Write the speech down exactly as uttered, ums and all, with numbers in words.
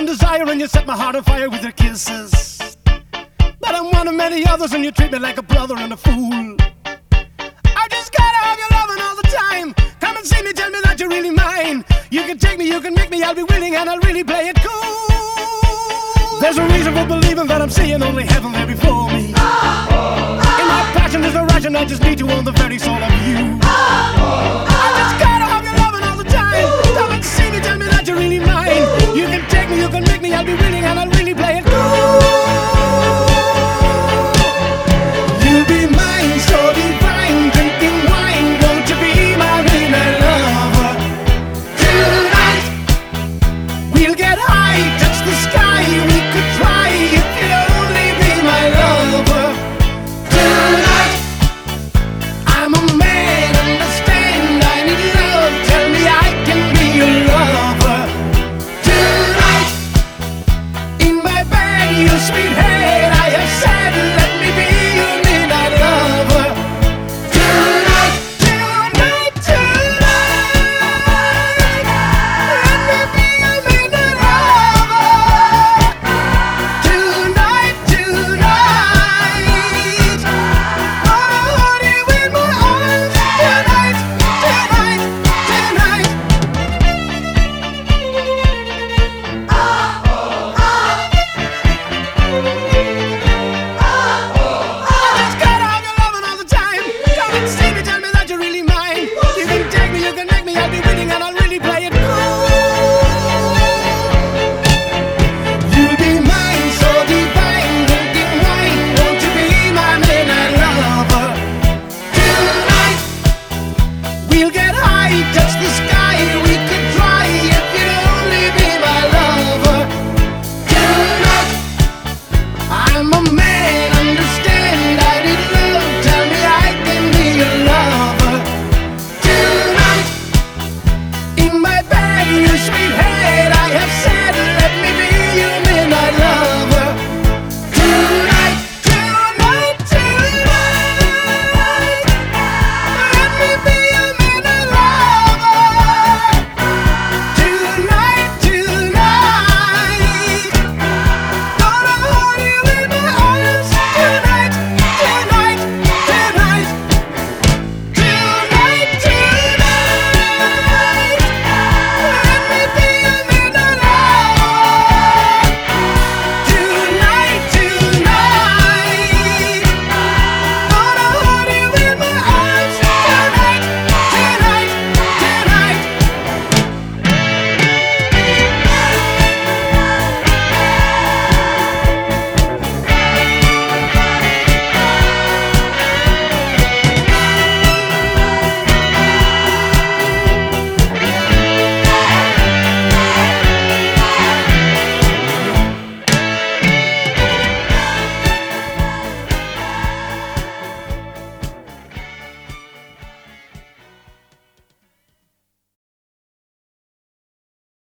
desire and you set my heart on fire with your kisses. But I'm one of many others and you treat me like a brother and a fool. I just gotta have your loving all the time. Come and see me, tell me that you're really mine. You can take me, you can make me, I'll be willing and I'll really play it cool. There's a reason for believing that I'm seeing only heaven there before me. In my passion there's no ration, I just need you on the very soul of you. I just gotta have your loving all the time. Come and see me, tell me that you're really mine. You can take me, you can make me, I'll be willing and I'll